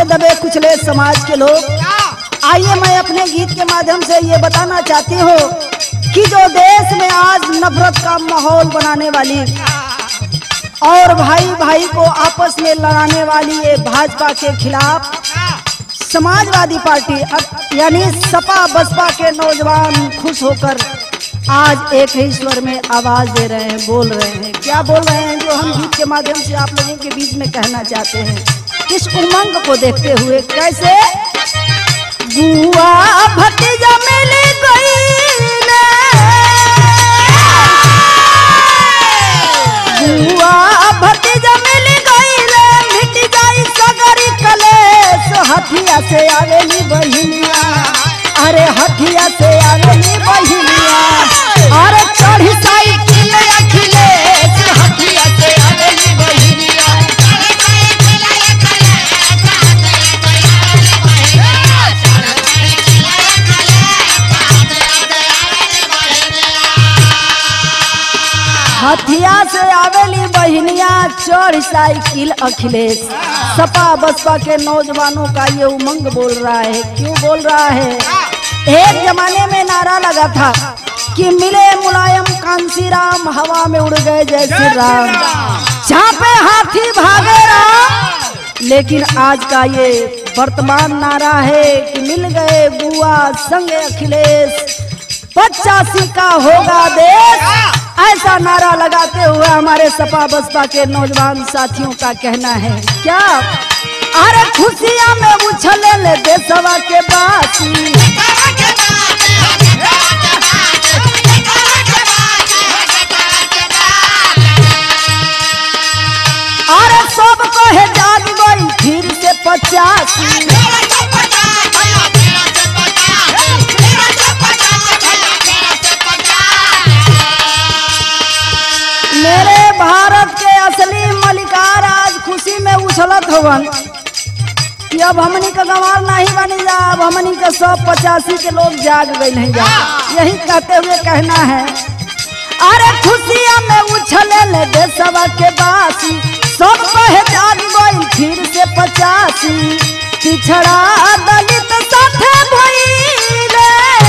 दबे कुचले समाज के लोग। आइए मैं अपने गीत के माध्यम से ये बताना चाहती हूँ कि जो देश में आज नफरत का माहौल बनाने वाली और भाई भाई को आपस में लड़ाने वाली ये भाजपा के खिलाफ समाजवादी पार्टी यानी सपा बसपा के नौजवान खुश होकर आज एक ही स्वर में आवाज दे रहे हैं, बोल रहे हैं। क्या बोल रहे हैं जो हम गीत के माध्यम से आप लोगों के बीच में कहना चाहते हैं। इस उमंग को देखते हुए कैसे बुआ भतीजा मिल गई बुआ भतीजा मिल गई मिट जाई सगरी कलेस हथिया से आवेली बहिनिया, अरे हथिया से आवेली बहिनिया, अरे चढ़ी साइकिल अखिलेश हथिया से आवेली बहिनिया। हथिया से आवेली बहिनिया चढ़ साइकिल अखिलेश। सपा बसपा के नौजवानों का ये उमंग बोल रहा है। क्यों बोल रहा है? एक जमाने में नारा लगा था कि मिले मुलायम कांसी राम, हवा में उड़ गए जय श्री राम, चापे हाथी भागे राम। लेकिन आज का ये वर्तमान नारा है कि मिल गए बुआ संगे अखिलेश, 85 का होगा देश। ऐसा नारा लगाते हुए हमारे सपा बसपा के नौजवान साथियों का कहना है क्या, अरे खुशियां में उछले ले देशवा के बासी, अरे सब कहे जाग गई फिर से 85। मेरे भारत के असली मलिकार आज खुशी में उछलत होवन कि अब हमनी का गंवार नहीं बनी जा, अब हमनी का 185 के लोग जाग गए हैं जा। यही कहते हुए कहना है, अरे खुशियां में उछले ले देशवा के बासी, सब कहे जाग गई फिर से 85। पिछड़ा दलित साथे भइले,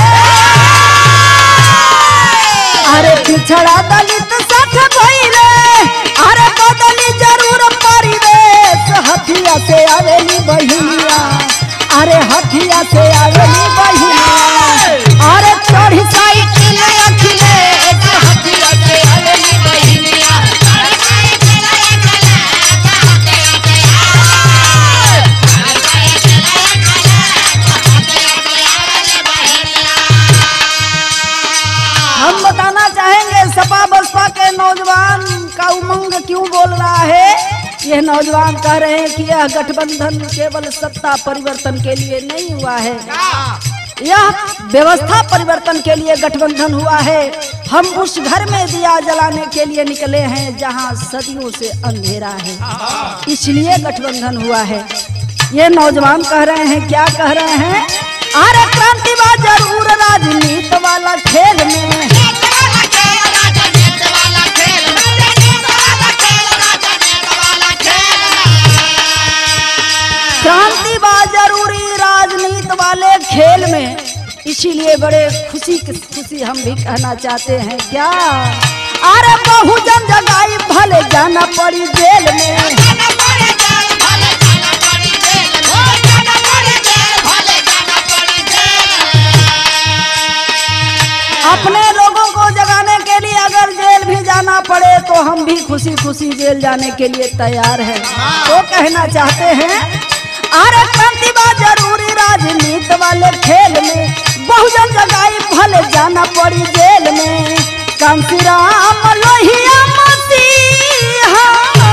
अरे पिछड़ा दलित साथे भइले, अरे बदली जरूर परिवेश हथिया से आवेली बहिनिया, अरे हथिया से आवेली बहिनिया, अरे चढ़ी साइकिल अखिलेश हथिया से आवेली बहिनिया। हम बताना चाहेंगे सपा बसपा के नौजवान का उमंग क्यों बोल रहा है। यह नौजवान कह रहे हैं कि यह गठबंधन केवल सत्ता परिवर्तन के लिए नहीं हुआ है, यह व्यवस्था परिवर्तन के लिए गठबंधन हुआ है। हम उस घर में दिया जलाने के लिए निकले हैं जहां सदियों से अंधेरा है, इसलिए गठबंधन हुआ है। ये नौजवान कह रहे हैं, क्या कह रहे हैं, अरे क्रांति बा जरूर राजनीति वाला खेल में, क्रांति बा जरूरी राजनीति वाले खेल में। इसीलिए बड़े खुशी हम भी कहना चाहते हैं क्या, अरे बहुजन जगाई भले जाना पड़ी जेल में, अपने लोगों को जगाने के लिए अगर जेल भी जाना पड़े तो हम भी खुशी खुशी जेल जाने के लिए तैयार हैं। तो कहना चाहते हैं, अरे क्रांति बा जरूरी राजनीति वाले खेल में, बहुजन जगाई भले जाना पड़ी जेल में, कांसी राम लोहिया मसीहा,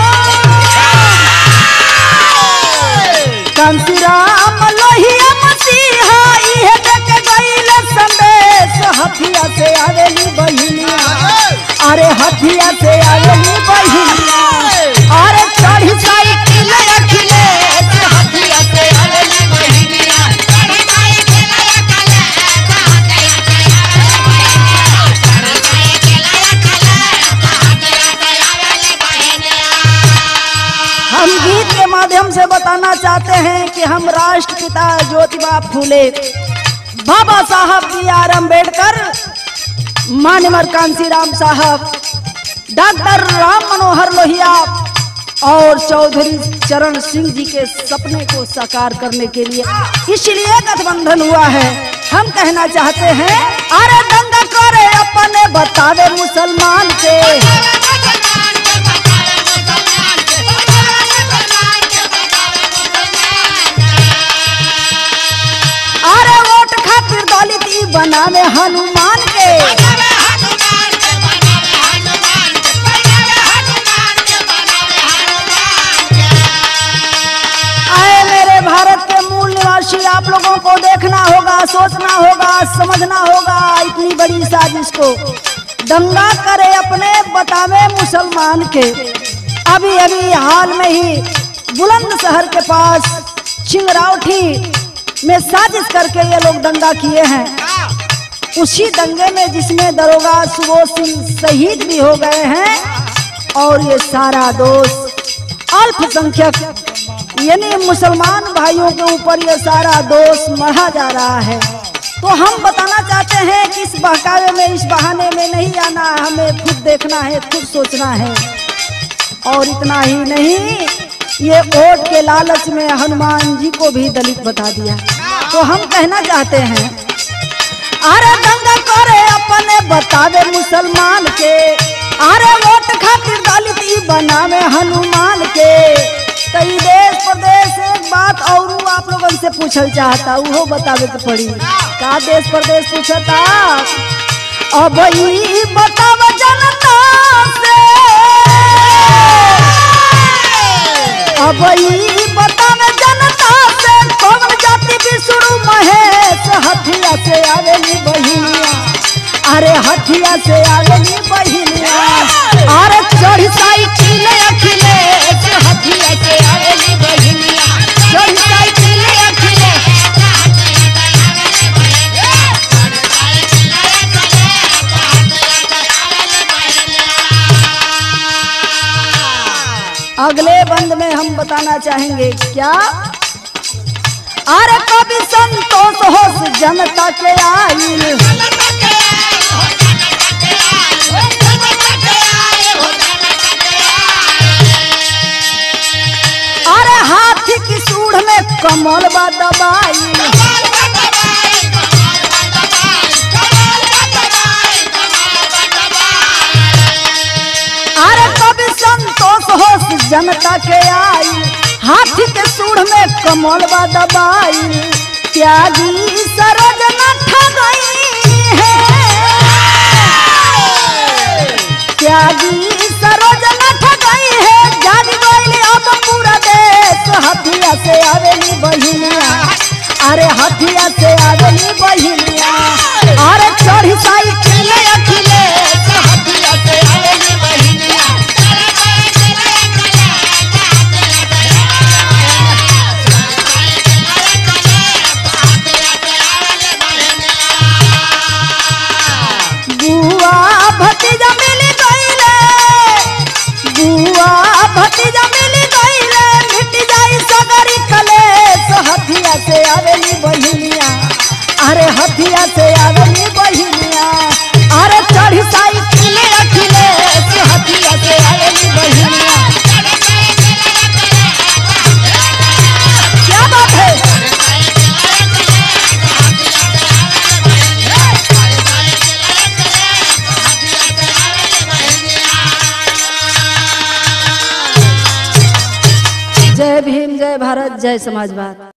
कांसी राम लोहिया मसीहा, इहे देख गइले संदेश हथिया से आवेली बहिनिया, अरे हथिया से आवेली बहिनिया, अरे चढ़ी साइकिल अखिलेश हथिया से आवेली बहिनिया। हम गीत के माध्यम से बताना चाहते हैं कि हम राष्ट्रपिता ज्योतिबा फूले, बाबा साहब B.R. अम्बेडकर, मान्यवर कांसीराम साहब, डॉक्टर राम मनोहर लोहिया और चौधरी चरण सिंह जी के सपने को साकार करने के लिए इसलिए गठबंधन हुआ है। हम कहना चाहते हैं, अरे दंगा करे अपने बतावे मुसलमान के, अरे वोट खातिर दलित ही बनावे हनुमान के। भारत के मूल निवासी आप लोगों को देखना होगा, सोचना होगा, समझना होगा इतनी बड़ी साजिश को। दंगा करे अपने बतावे मुसलमान के। अभी अभी हाल में ही बुलंदशहर के पास चिंगरावठी में साजिश करके ये लोग दंगा किए हैं। उसी दंगे में जिसमें दरोगा सुबोध सिंह शहीद भी हो गए हैं और ये सारा दोष अल्पसंख्यक यानी मुसलमान भाइयों के ऊपर ये सारा दोष मढ़ा जा रहा है। तो हम बताना चाहते हैं कि इस बहकावे में, इस बहाने में नहीं आना, हमें खुद देखना है, खुद सोचना है। और इतना ही नहीं, ये वोट के लालच में हनुमान जी को भी दलित बता दिया। तो हम कहना चाहते हैं, अरे दंगा करे अपने बतावे मुसलमान के, अरे वोट खातिर दलित ही बनावे हनुमान के। कई देश प्रदेश एक बात और आप लोगों से पूछल चाहता, वो बतावे तो पड़ी। का देश प्रदेश पूछता, अब ई बताव जनता से, अब ई बताव जनता से, कौन जाति विष्णु महेश हथिया से आवेली बहिनिया, अरे हथिया से आवेली बहिनिया, अरे चढ़ी साइकिल अखिलेश हथिया से आवेली बहिनिया, चढ़ी साइकिल अखिलेश। अगले बंद में हम बताना चाहेंगे क्या, अरे कभी संतोष हो जनता के आइल, अरे हाथी की सूढ़ में कमल बा दबाई, अरे कभी संतोष हो जनता के आई, हाथी के सूढ़ में कमल बा दबाई, त्यागी सरोज न ठगई है, त्यागी सरोज न ठगई है, जाग गई अब पूरा देश हथिया से आवेली बहिनिया, अरे हथिया से आवेली बहिनिया, अरे चढ़ी साइकिल अखिलेश हथिया से आवेली बहिनिया। बुआ भतीजा मिली गईले, बुआ भतीजा मिली गईले, मिट जाई सगरी कलेश हथिया से आवेली बहिनिया, अरे हथिया से आवेली बहिनिया, अरे चढ़ी साइकिल अखिलेश हथिया से आवेली बहिनिया। क्या बात है, जय भीम, जय भारत, जय समाजवाद।